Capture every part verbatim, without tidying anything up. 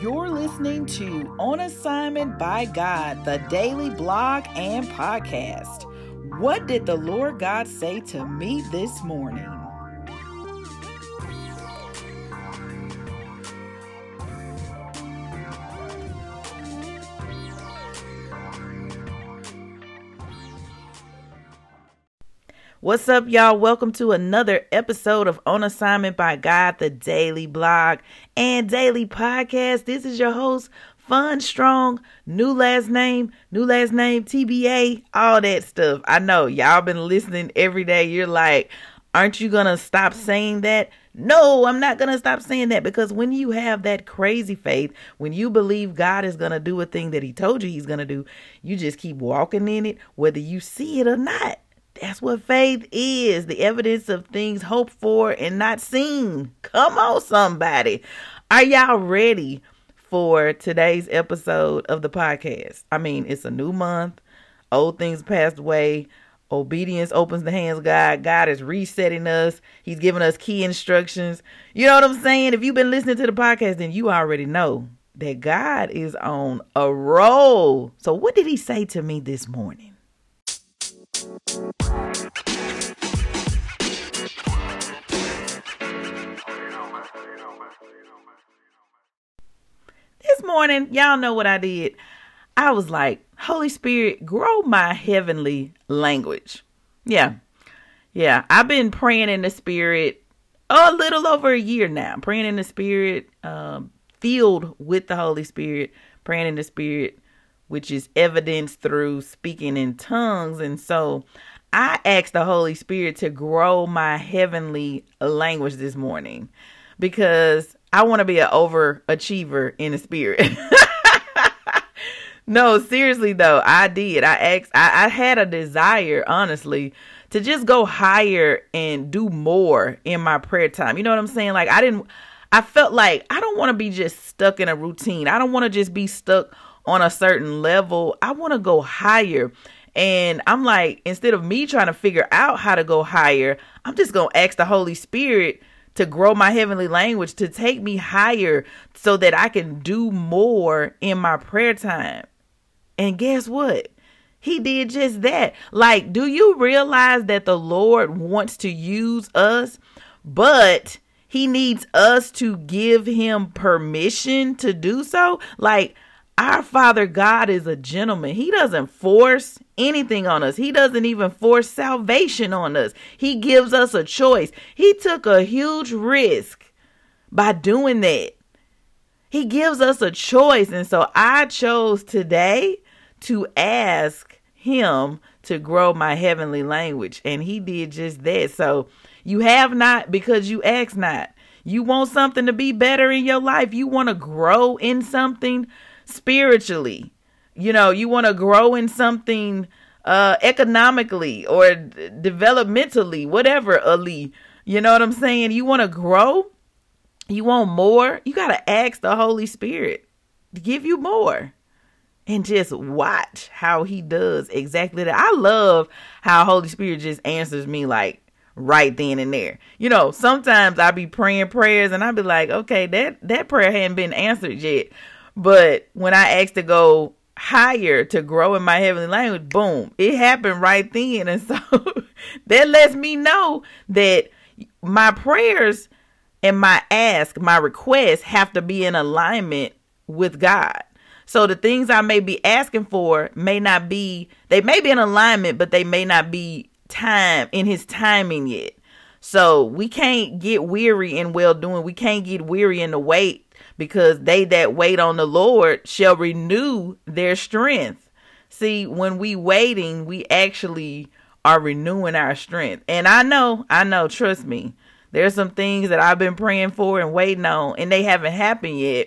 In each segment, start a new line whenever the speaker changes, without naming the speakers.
You're listening to On Assignment by God, the daily blog and podcast. What did the Lord God say to me this morning? What's up, y'all? Welcome to another episode of On Assignment by God, the daily blog and daily podcast. This is your host, Fun Strong, new last name, new last name, T B A, all that stuff. I know y'all been listening every day. You're like, aren't you going to stop saying that? No, I'm not going to stop saying that, because when you have that crazy faith, when you believe God is going to do a thing that he told you he's going to do, you just keep walking in it, whether you see it or not. That's what faith is, the evidence of things hoped for and not seen. Come on, somebody. Are y'all ready for today's episode of the podcast? I mean, it's a new month. Old things passed away. Obedience opens the hands of God. God is resetting us. He's giving us key instructions. You know what I'm saying? If you've been listening to the podcast, then you already know that God is on a roll. So what did he say to me this morning? This morning, y'all know what I did. I was like, Holy Spirit, grow my heavenly language. Yeah. Yeah. I've been praying in the spirit a little over a year now. Praying in the spirit, um, filled with the Holy Spirit, praying in the spirit, which is evidenced through speaking in tongues. And so I asked the Holy Spirit to grow my heavenly language this morning, because I want to be an overachiever in the spirit. No, seriously though, I did. I asked, I, I had a desire, honestly, to just go higher and do more in my prayer time. You know what I'm saying? Like I didn't, I felt like I don't want to be just stuck in a routine. I don't want to just be stuck on a certain level. I want to go higher. And I'm like, instead of me trying to figure out how to go higher, I'm just going to ask the Holy Spirit to grow my heavenly language, to take me higher so that I can do more in my prayer time. And guess what? He did just that. Like, do you realize that the Lord wants to use us, but he needs us to give him permission to do so? Like, our Father God is a gentleman. He doesn't force anything on us. He doesn't even force salvation on us. He gives us a choice. He took a huge risk by doing that. He gives us a choice. And so I chose today to ask him to grow my heavenly language. And he did just that. So you have not because you ask not. You want something to be better in your life. You want to grow in something spiritually. You know, you want to grow in something uh, economically or d- developmentally, whatever, Ali. You know what I'm saying? You want to grow? You want more? You got to ask the Holy Spirit to give you more. And just watch how he does exactly that. I love how Holy Spirit just answers me like right then and there. You know, sometimes I be praying prayers and I be like, okay, that, that prayer hadn't been answered yet. But when I asked to go higher, to grow in my heavenly language, boom, it happened right then. And so that lets me know that my prayers and my ask, my requests have to be in alignment with God. So the things I may be asking for may not be, they may be in alignment, but they may not be time in his timing yet. So we can't get weary in well doing. We can't get weary in the wait, because they that wait on the Lord shall renew their strength. See, when we waiting, we actually are renewing our strength. And I know, I know, trust me, there's some things that I've been praying for and waiting on, and they haven't happened yet.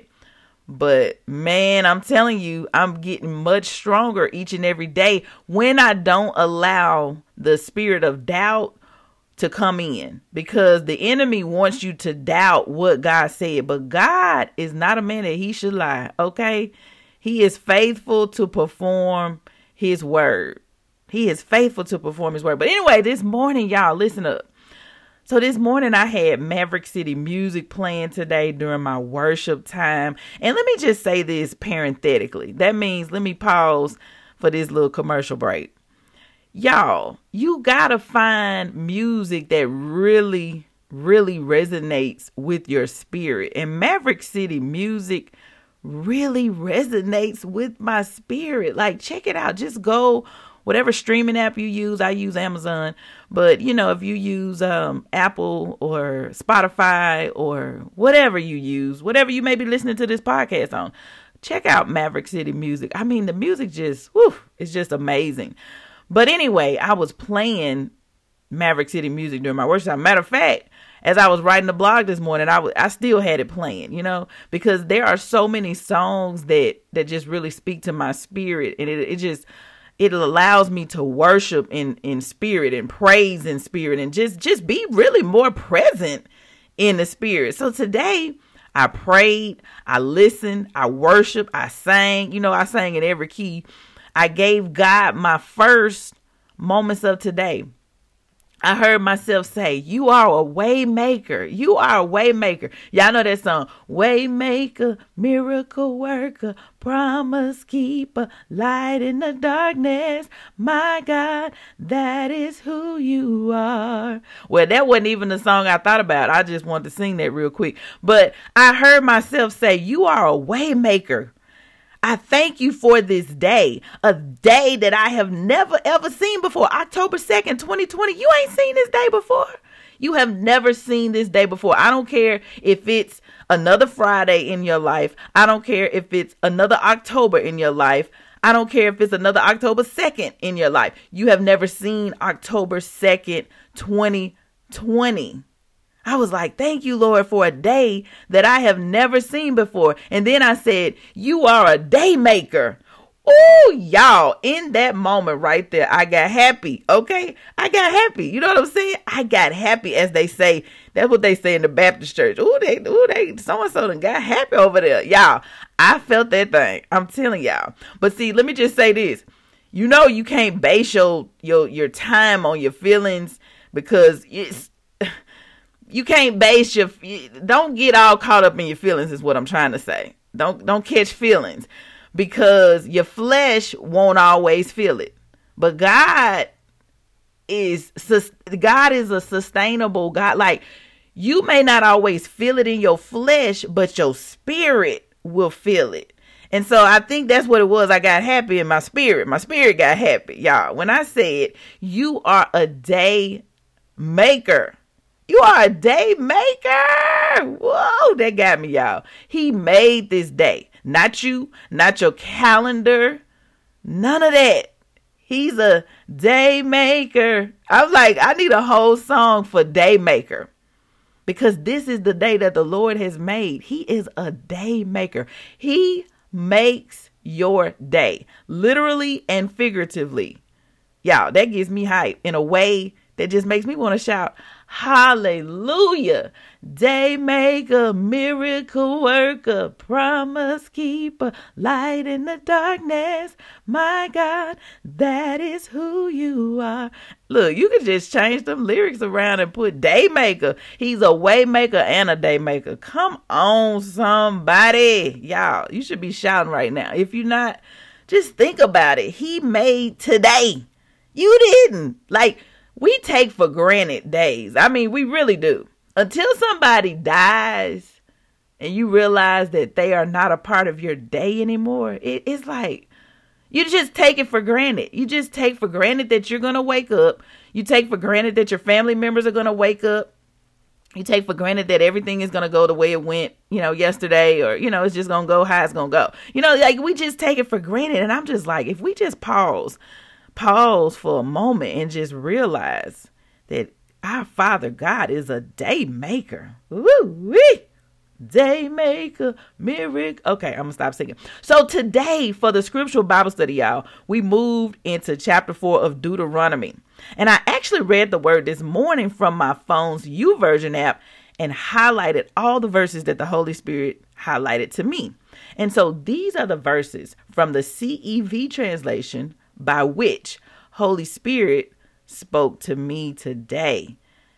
But man, I'm telling you, I'm getting much stronger each and every day when I don't allow the spirit of doubt to come in, because the enemy wants you to doubt what God said. But God is not a man that he should lie. Okay. He is faithful to perform his word. He is faithful to perform his word. But anyway, this morning, y'all, listen up. So this morning I had Maverick City music playing today during my worship time. And let me just say this parenthetically. That means let me pause for this little commercial break. Y'all, you gotta find music that really, really resonates with your spirit. And Maverick City music really resonates with my spirit. Like, check it out. Just go whatever streaming app you use. I use Amazon, but you know, if you use um, Apple or Spotify or whatever you use, whatever you may be listening to this podcast on, check out Maverick City music. I mean, the music just, whew, it's just amazing. But anyway, I was playing Maverick City music during my worship time. Matter of fact, as I was writing the blog this morning, I, w- I still had it playing, you know, because there are so many songs that, that just really speak to my spirit. And it, it just, it allows me to worship in, in spirit and praise in spirit and just, just be really more present in the spirit. So today I prayed, I listened, I worshiped, I sang, you know, I sang in every key. I gave God my first moments of today. I heard myself say, you are a way maker. You are a way maker. Y'all know that song. Way maker, miracle worker, promise keeper, light in the darkness. My God, that is who you are. Well, that wasn't even the song I thought about. I just wanted to sing that real quick. But I heard myself say, you are a way maker. I thank you for this day, a day that I have never, ever seen before. October second, twenty twenty. You ain't seen this day before. You have never seen this day before. I don't care if it's another Friday in your life. I don't care if it's another October in your life. I don't care if it's another October second in your life. You have never seen October second, twenty twenty. I was like, thank you, Lord, for a day that I have never seen before. And then I said, you are a day maker. Oh, y'all, in that moment right there, I got happy. Okay, I got happy. You know what I'm saying? I got happy, as they say. That's what they say in the Baptist church. Oh, they, oh, they, so-and-so done got happy over there. Y'all, I felt that thing. I'm telling y'all. But see, let me just say this. You know, you can't base your, your, your time on your feelings because it's, you can't base your, don't get all caught up in your feelings is what I'm trying to say. Don't, don't catch feelings because your flesh won't always feel it. But God is, God is a sustainable God. Like, you may not always feel it in your flesh, but your spirit will feel it. And so I think that's what it was. I got happy in my spirit. My spirit got happy, y'all. When I said, you are a day maker. You are a day maker. Whoa, that got me, y'all. He made this day. Not you, not your calendar, none of that. He's a day maker. I'm like, I need a whole song for day maker because this is the day that the Lord has made. He is a day maker. He makes your day, literally and figuratively. Y'all, that gives me hype in a way that just makes me want to shout, hallelujah. Day maker, miracle worker, promise keeper, light in the darkness. My God, that is who you are. Look, you can just change them lyrics around and put day maker. He's a way maker and a day maker. Come on, somebody. Y'all, you should be shouting right now. If you're not, just think about it. He made today. You didn't. Like, we take for granted days. I mean, we really do. Until somebody dies and you realize that they are not a part of your day anymore, it, it's like you just take it for granted. You just take for granted that you're going to wake up. You take for granted that your family members are going to wake up. You take for granted that everything is going to go the way it went, you know, yesterday, or, you know, it's just going to go how it's going to go. You know, like we just take it for granted. And I'm just like, if we just pause, pause for a moment and just realize that our Father God is a day maker. Woo-wee. Day maker, miracle. Okay, I'm gonna stop singing. So today, for the scriptural Bible study, y'all, we moved into chapter four of Deuteronomy. And I actually read the word this morning from my phone's YouVersion app and highlighted all the verses that the Holy Spirit highlighted to me. And so these are the verses from the C E V translation by which Holy Spirit spoke to me today.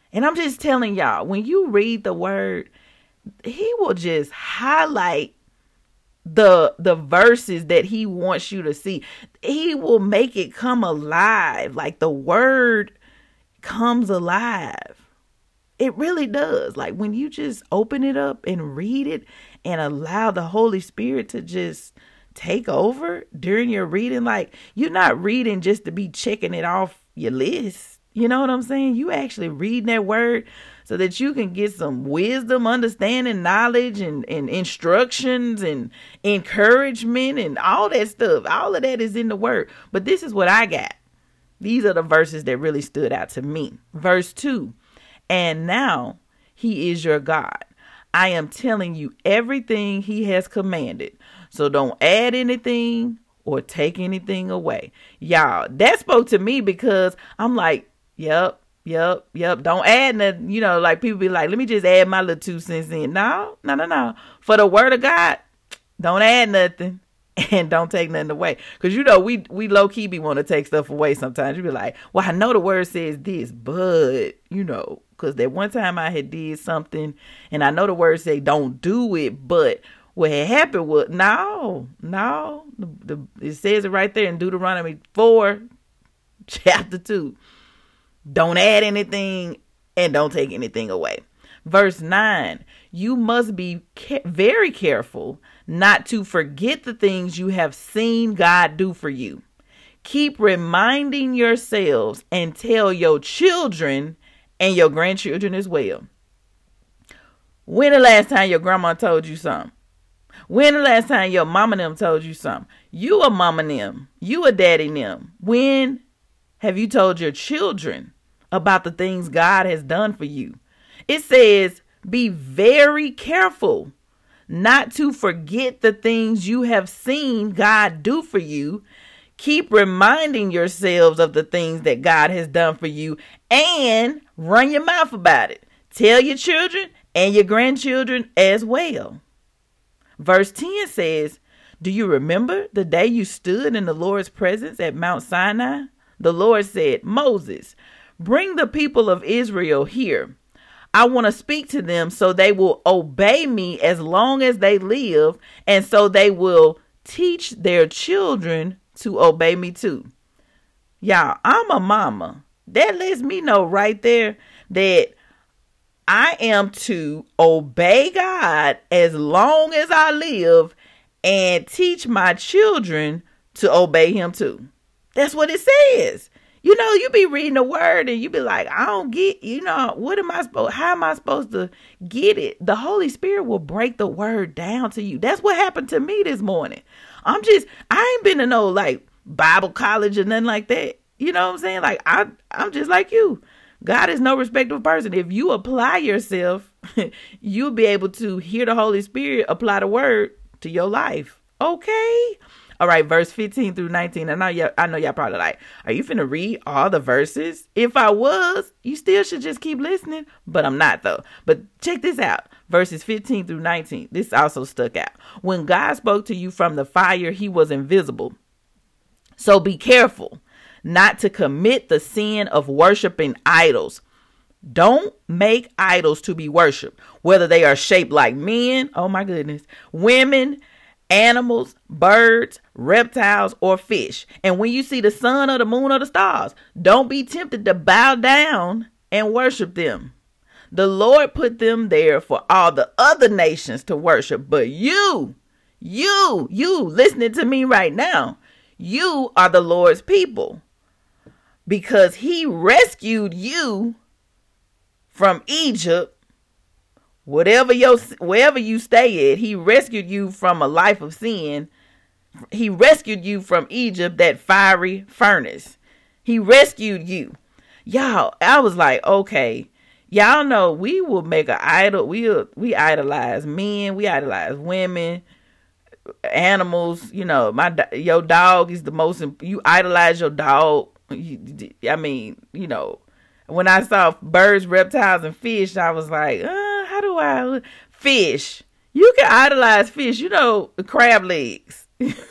And I'm just telling y'all, when you read the word, he will just highlight the the verses that he wants you to see. He will make it come alive. Like the word comes alive. It really does. Like when you just open it up and read it and allow the Holy Spirit to just take over during your reading. Like you're not reading just to be checking it off your list. You know what I'm saying? You actually reading that word so that you can get some wisdom, understanding, knowledge, and, and instructions and encouragement and all that stuff. All of that is in the word. But this is what I got. These are the verses that really stood out to me. Verse two. And now he is your God. I am telling you everything he has commanded. So don't add anything or take anything away. Y'all, that spoke to me because I'm like, yep, yep, yep. Don't add nothing. You know, like people be like, let me just add my little two cents in. No, no, no, no. For the word of God, don't add nothing. And don't take nothing away. Because, you know, we we low-key be want to take stuff away sometimes. You be like, well, I know the word says this, but, you know, because that one time I had did something, and I know the word say don't do it, but what had happened was, no, no. The, the, it says it right there in Deuteronomy four, chapter two. Don't add anything and don't take anything away. Verse nine, you must be ca- very careful not to forget the things you have seen God do for you. Keep reminding yourselves and tell your children and your grandchildren as well. When the last time your grandma told you something? When the last time your mama and them told you something? You a mama and them. You a daddy and them. When have you told your children about the things God has done for you? It says, be very careful not to forget the things you have seen God do for you. Keep reminding yourselves of the things that God has done for you and run your mouth about it. Tell your children and your grandchildren as well. Verse ten says, do you remember the day you stood in the Lord's presence at Mount Sinai? The Lord said, Moses, bring the people of Israel here. I want to speak to them so they will obey me as long as they live, and so they will teach their children to obey me too. Y'all, I'm a mama. That lets me know right there that I am to obey God as long as I live and teach my children to obey him too. That's what it says. You know, you be reading the word and you be like, I don't get, you know, what am I supposed, how am I supposed to get it? The Holy Spirit will break the word down to you. That's what happened to me this morning. I'm just, I ain't been to no like Bible college or nothing like that. You know what I'm saying? Like, I, I'm just like you. God is no respecter of person. If you apply yourself, you'll be able to hear the Holy Spirit apply the word to your life. Okay. All right, verse fifteen through nineteen. I know y'all, I know y'all probably like, are you finna read all the verses? If I was, you still should just keep listening, but I'm not though. But check this out. Verses fifteen through nineteen. This also stuck out. When God spoke to you from the fire, he was invisible. So be careful not to commit the sin of worshiping idols. Don't make idols to be worshiped, whether they are shaped like men, oh my goodness, women, animals, birds, reptiles, or fish. And when you see the sun or the moon or the stars, don't be tempted to bow down and worship them. The Lord put them there for all the other nations to worship. But you, you, you listening to me right now, you are the Lord's people because he rescued you from Egypt. Whatever your, wherever you stay at, he rescued you from a life of sin. He rescued you from Egypt, that fiery furnace. He rescued you. Y'all, I was like, okay, y'all know we will make an idol. We we idolize men. We idolize women, animals. You know, my your dog is the most. You idolize your dog. You, I mean, you know, when I saw birds, reptiles, and fish, I was like, uh, how do I fish? You can idolize fish. You know, crab legs.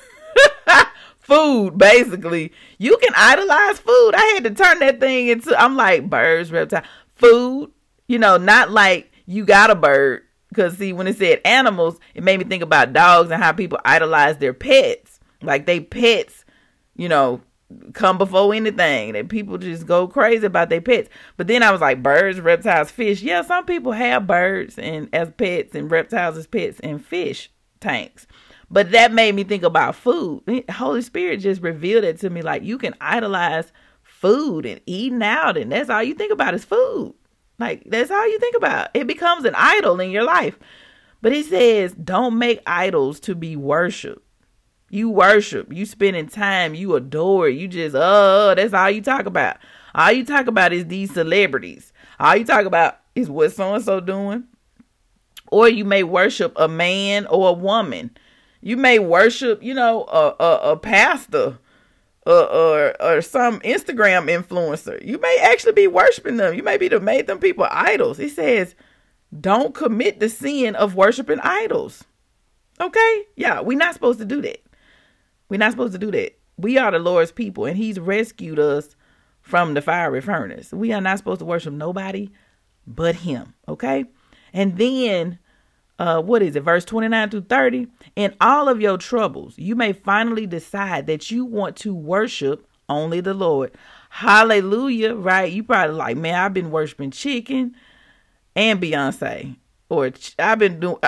Food, basically. You can idolize food. I had to turn that thing into, I'm like, birds, reptiles, food, you know, not like you got a bird. Because, see, when it said animals, it made me think about dogs and how people idolize their pets. Like, they pets, you know, come before anything. That people just go crazy about their pets. But then I was like, birds, reptiles, fish. Yeah, some people have birds and as pets and reptiles as pets and fish tanks. But that made me think about food. The Holy Spirit just revealed it to me. Like, you can idolize food and eating out, and that's all you think about is food. Like, that's all you think about. It becomes an idol in your life. But he says, don't make idols to be worshiped. You worship. You spending time. You adore. You just, oh, that's all you talk about. All you talk about is these celebrities. All you talk about is what so-and-so doing. Or you may worship a man or a woman. You may worship, you know, a, a, a pastor. Or, or or some Instagram influencer. You may actually be worshiping them. You may be to made them people idols. He says, don't commit the sin of worshiping idols. Okay? Yeah, we're not supposed to do that. We're not supposed to do that. We are the Lord's people, and he's rescued us from the fiery furnace. We are not supposed to worship nobody but him. Okay? And then, Uh, what is it? Verse twenty-nine through thirty. In all of your troubles, you may finally decide that you want to worship only the Lord. Hallelujah. Right? You probably like, man, I've been worshiping chicken and Beyonce, or ch- I've been doing,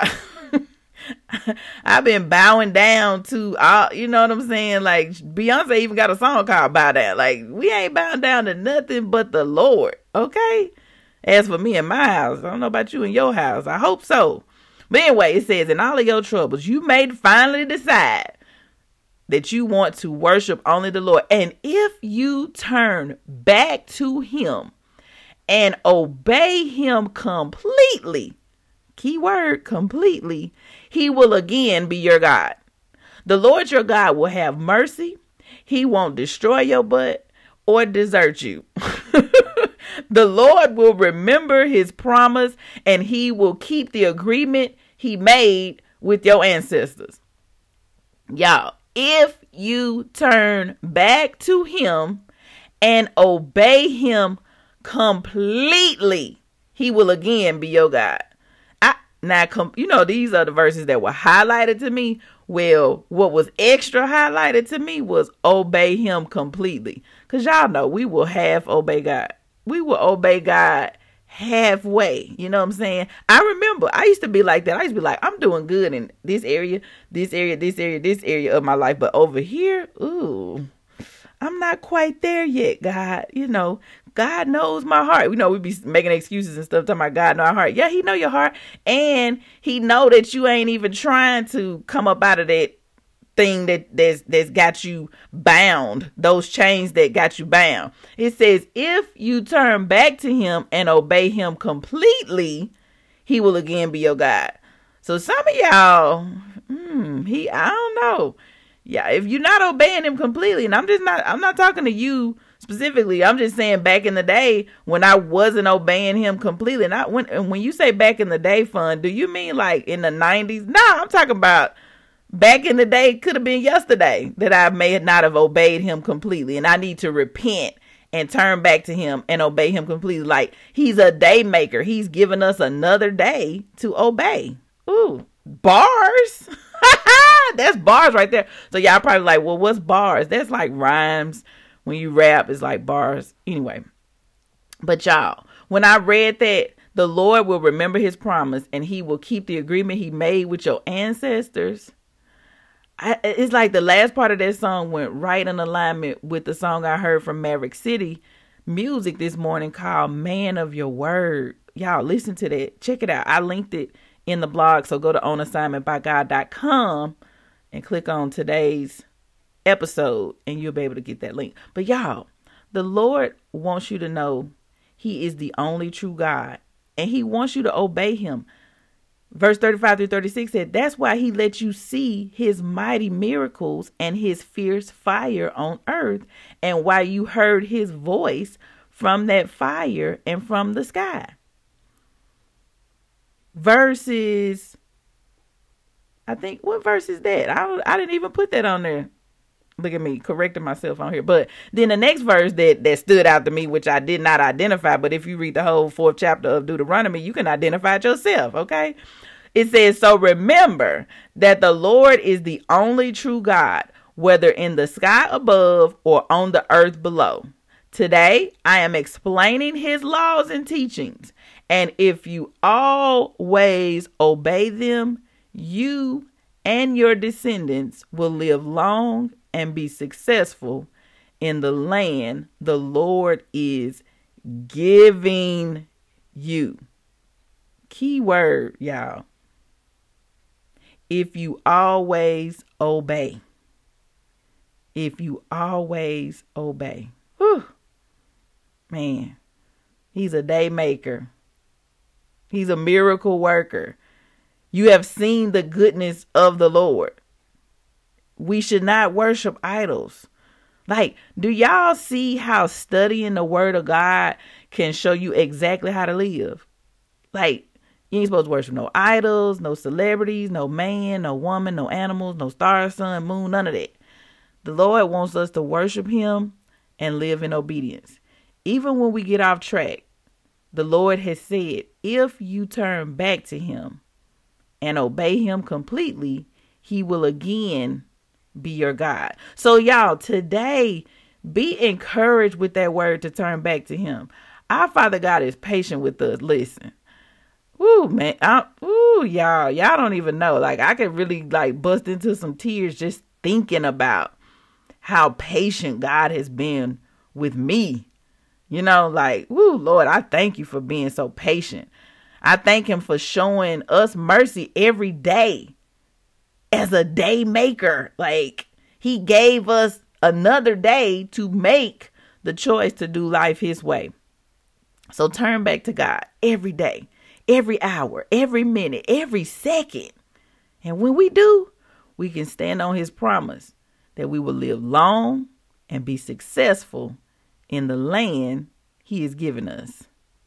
I've been bowing down to all, you know what I'm saying? Like, Beyonce even got a song called Bow Down. Like, we ain't bowing down to nothing but the Lord. Okay. As for me and my house, I don't know about you and your house. I hope so. But anyway, it says, in all of your troubles, you may finally decide that you want to worship only the Lord. And if you turn back to him and obey him completely, key word, completely, he will again be your God. The Lord your God will have mercy. He won't destroy your butt or desert you. The Lord will remember his promise, and he will keep the agreement he made with your ancestors. Y'all, if you turn back to him and obey him completely, he will again be your God. I, now, com, you know, these are the verses that were highlighted to me. Well, what was extra highlighted to me was obey him completely. Because y'all know we will half obey God. We will obey God halfway. You know what I'm saying? I remember I used to be like that. I used to be like, I'm doing good in this area, this area, this area, this area of my life. But over here, ooh, I'm not quite there yet, God. You know, God knows my heart. You know, we be making excuses and stuff, talking about God know our heart. Yeah, he know your heart. And he know that you ain't even trying to come up out of that thing that that's, that's got you bound, those chains that got you bound. It says, if you turn back to him and obey him completely, he will again be your God. So some of y'all, hmm, he, I don't know. Yeah, if you're not obeying him completely, and I'm just not, I'm not talking to you specifically. I'm just saying back in the day when I wasn't obeying him completely. And I, when, and when you say back in the day, fun, do you mean like in the nineties? Nah, I'm talking about back in the day. Could have been yesterday that I may not have obeyed him completely. And I need to repent and turn back to him and obey him completely. Like, he's a day maker. He's given us another day to obey. Ooh, bars. That's bars right there. So y'all probably like, well, what's bars? That's like rhymes. When you rap, it's like bars. Anyway, but y'all, when I read that, the Lord will remember his promise and he will keep the agreement he made with your ancestors. I, it's like the last part of that song went right in alignment with the song I heard from Maverick City Music this morning called Man of Your Word. Y'all listen to that. Check it out. I linked it in the blog. So go to on assignment by god dot com and click on today's episode and you'll be able to get that link. But y'all, the Lord wants you to know he is the only true God and he wants you to obey him. Verse thirty-five through thirty-six said, that's why he let you see his mighty miracles and his fierce fire on earth, and why you heard his voice from that fire and from the sky. Verses, I think, what verse is that? I, I didn't even put that on there. Look at me correcting myself on here. But then the next verse that, that stood out to me, which I did not identify, but if you read the whole fourth chapter of Deuteronomy, you can identify it yourself, okay? It says, so remember that the Lord is the only true God, whether in the sky above or on the earth below. Today, I am explaining his laws and teachings, and if you always obey them, you and your descendants will live long and be successful in the land the Lord is giving you. Key word, y'all. If you always obey. If you always obey. Whew. Man, he's a day maker. He's a miracle worker. You have seen the goodness of the Lord. We should not worship idols. Like, do y'all see how studying the word of God can show you exactly how to live? Like, you ain't supposed to worship no idols, no celebrities, no man, no woman, no animals, no stars, sun, moon, none of that. The Lord wants us to worship him and live in obedience. Even when we get off track, the Lord has said, if you turn back to him and obey him completely, he will again be your God. So y'all, today, be encouraged with that word to turn back to him. Our Father God is patient with us. Listen. Woo, man. I, woo, y'all. Y'all don't even know. Like, I could really, like, bust into some tears just thinking about how patient God has been with me. You know, like, woo, Lord, I thank you for being so patient. I thank him for showing us mercy every day as a day maker. Like, he gave us another day to make the choice to do life his way. So turn back to God every day, every hour, every minute, every second. And when we do, we can stand on his promise that we will live long and be successful in the land he has given us.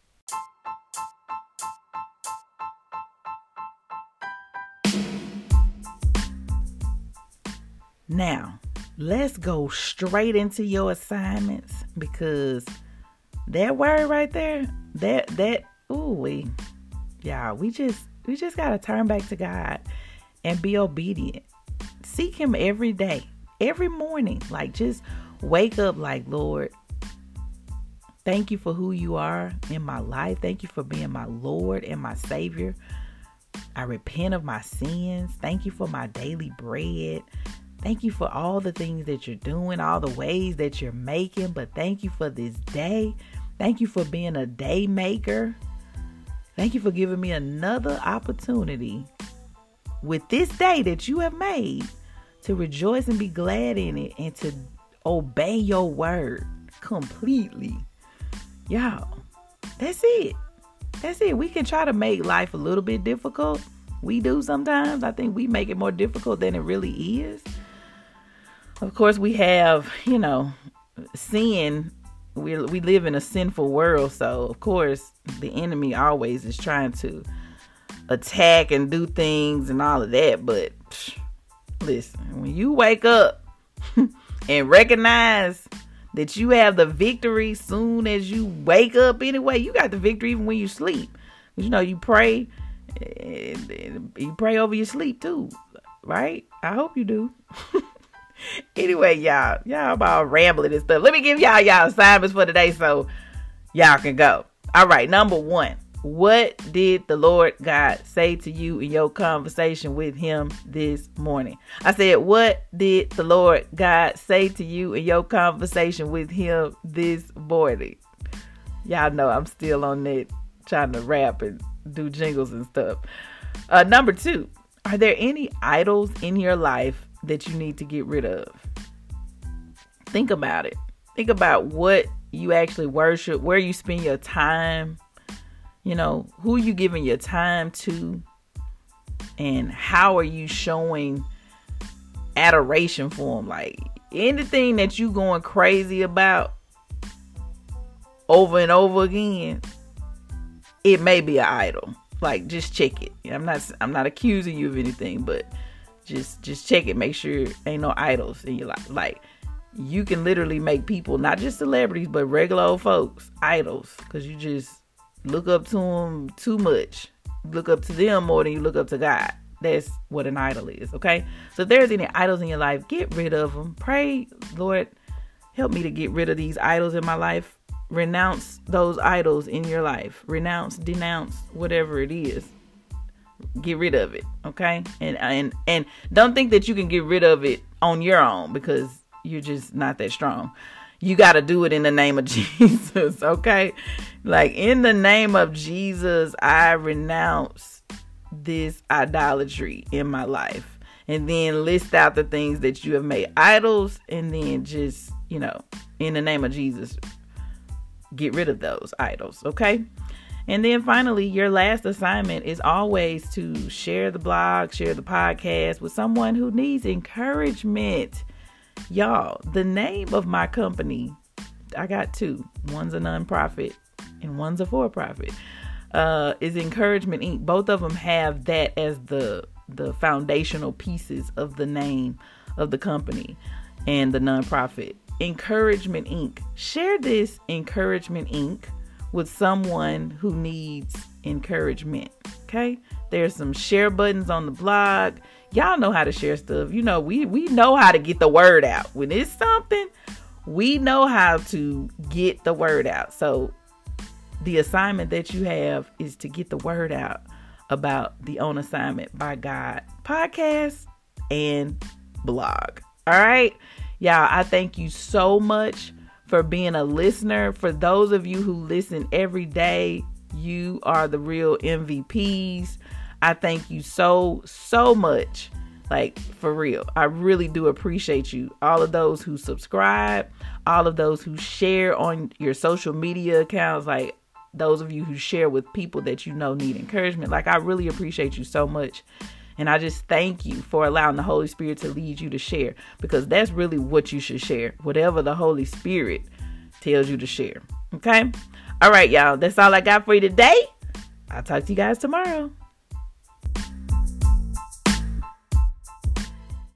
Now, let's go straight into your assignments, because that word right there, that, that, ooh, we, y'all, we just, we just got to turn back to God and be obedient. Seek him every day, every morning. Like, just wake up like, Lord, thank you for who you are in my life. Thank you for being my Lord and my Savior. I repent of my sins. Thank you for my daily bread. Thank you for all the things that you're doing, all the ways that you're making. But thank you for this day. Thank you for being a day maker. Thank you for giving me another opportunity with this day that you have made to rejoice and be glad in it and to obey your word completely. Y'all, that's it. That's it. We can try to make life a little bit difficult. We do sometimes. I think we make it more difficult than it really is. Of course, we have, you know, sin. We we live in a sinful world. So, of course, the enemy always is trying to attack and do things and all of that. But psh, listen, when you wake up and recognize that you have the victory soon as you wake up anyway, you got the victory even when you sleep. You know, you pray, you pray over your sleep too, right? I hope you do. Anyway, y'all, y'all about rambling and stuff. Let me give y'all y'all assignments for today so y'all can go. All right, number one. What did the Lord God say to you in your conversation with him this morning? I said, what did the Lord God say to you in your conversation with him this morning? Y'all know I'm still on that, trying to rap and do jingles and stuff. Uh, number two, are there any idols in your life that you need to get rid of? Think about it. Think about what you actually worship, where you spend your time. You know, who you giving your time to, and how are you showing adoration for them? Like, anything that you going crazy about over and over again, it may be an idol. Like, just check it. I'm not, I'm not accusing you of anything, but Just just check it. Make sure ain't no idols in your life. Like, you can literally make people, not just celebrities, but regular old folks, idols. Because you just look up to them too much. Look up to them more than you look up to God. That's what an idol is, okay? So if there's any idols in your life, get rid of them. Pray, Lord, help me to get rid of these idols in my life. Renounce those idols in your life. Renounce, denounce, whatever it is. Get rid of it, okay? And and and don't think that you can get rid of it on your own, because you're just not that strong. You got to do it in the name of Jesus, okay? Like, in the name of Jesus, I renounce this idolatry in my life. And then list out the things that you have made idols, and then just, you know, in the name of Jesus, get rid of those idols, okay? And then finally, your last assignment is always to share the blog, share the podcast with someone who needs encouragement. Y'all, the name of my company, I got two. One's a nonprofit and one's a for-profit. Uh, is Encouragement Incorporated. Both of them have that as the the foundational pieces of the name of the company and the nonprofit. Encouragement Incorporated. Share this Encouragement Incorporated with someone who needs encouragement. Okay? There's some share buttons on the blog. Y'all know how to share stuff. You know, we, we know how to get the word out. When it's something, we know how to get the word out. So the assignment that you have is to get the word out about the On Assignment by God podcast and blog. All right? Y'all, I thank you so much for being a listener. For those of you who listen every day, you are the real M V Ps. I thank you so, so much. Like, for real. I really do appreciate you. All of those who subscribe, all of those who share on your social media accounts, like those of you who share with people that you know need encouragement. Like, I really appreciate you so much. And I just thank you for allowing the Holy Spirit to lead you to share, because that's really what you should share. Whatever the Holy Spirit tells you to share. Okay? All right, y'all. That's all I got for you today. I'll talk to you guys tomorrow.